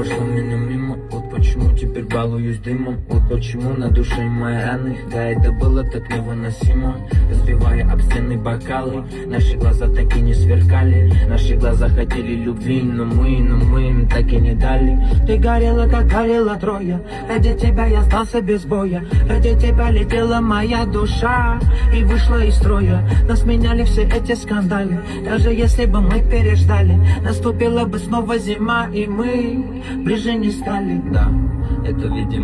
прошло меня мимо. Вот почему теперь балуюсь дымом. Вот почему на душе мои раны. Да, это было так невыносимо. Разбивая об стены бокалы, наши глаза так и не сверкали. Наши глаза хотели любви, но мы им так и не дали. Ты горела, как горела Троя. Ради тебя я остался без боя. Ради тебя летела моя душа и вышла из строя. Нас меняли все эти скандалы. Даже если бы мы переждали, наступила бы снова зима, и мы ближе не стали. Да, это видимо.